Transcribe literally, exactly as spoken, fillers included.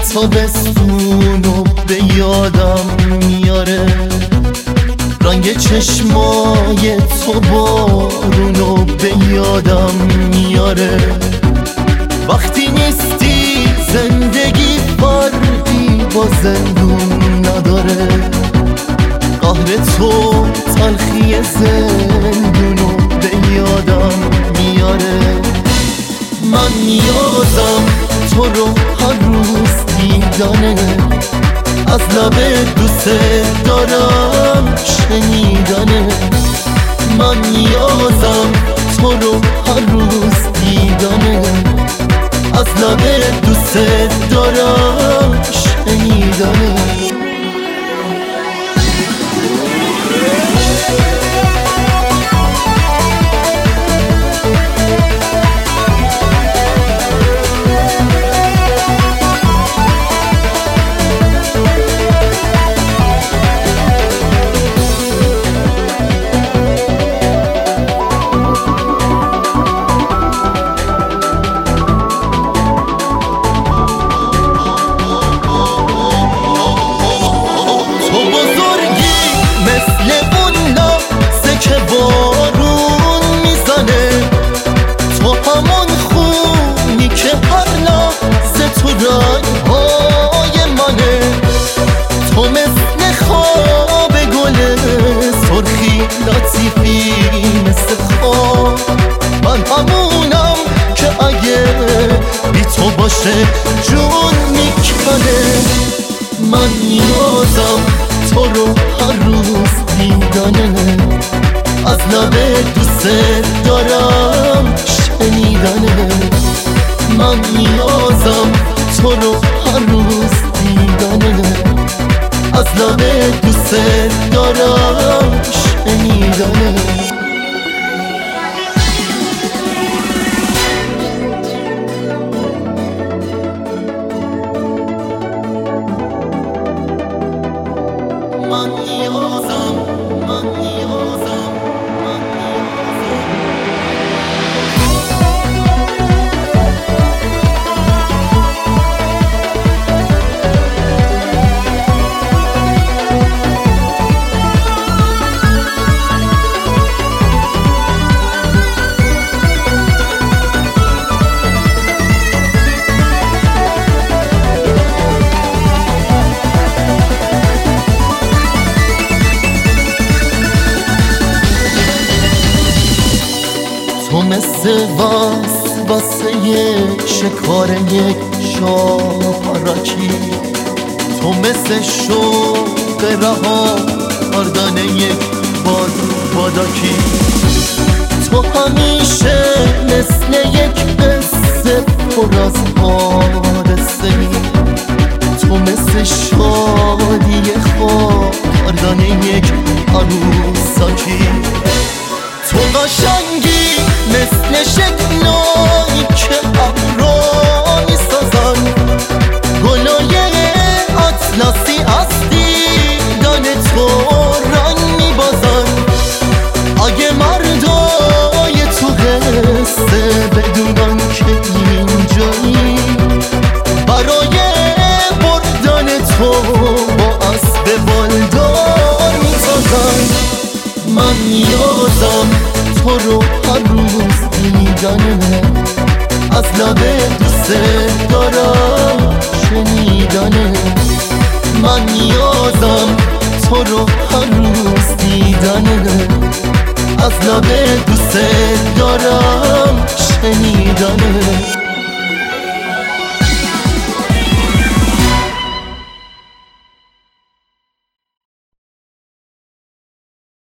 تابستونو به یادم میاره، رنگ چشمای تو بارونو به یادم میاره. وقتی نیستی زندگی فرقی با زندون نداره، قهر تو تلخی زندونو به یادم میاره. من نیازم تو رو هر روز دیدنه، از لب دوست دارم شنیدنه. من نیازم تو رو هر روز دیدنه، از لب دوست دارم شنیدنه. لطیفی مثل خواب، من همونم که اگه بی تو باشه جون میکنه. من نیازم تو رو هر روز دیدنه، از لب دوست دارم شنیدنه. من نیازم تو رو هر روز دیدنه، از لب دوست دارم شنیدنه. من نیازم من نیازم من تو مثل واس واسه یک شکار یک شاپاراکی، تو مثل شوق رها کردن یک باد باداکی. تو همیشه مثل یک قصه پر از حادثه ای، تو مثل شادی خواب کردن یک عروساکی. تو قشنگی مثل شکلایی که ابرا میسازن، گلای اطلسی از دیدن تو رنگ میبازن. اگه مردای تو قصه بدونن که اینجایی، برای بردن تو با اسب بالدار میسازن. من نیازم تو رو هر روز دیدنه، از لب دوست دارم شنیدنه. من نیازم تو رو هر روز دیدنه، از لب دوست دارم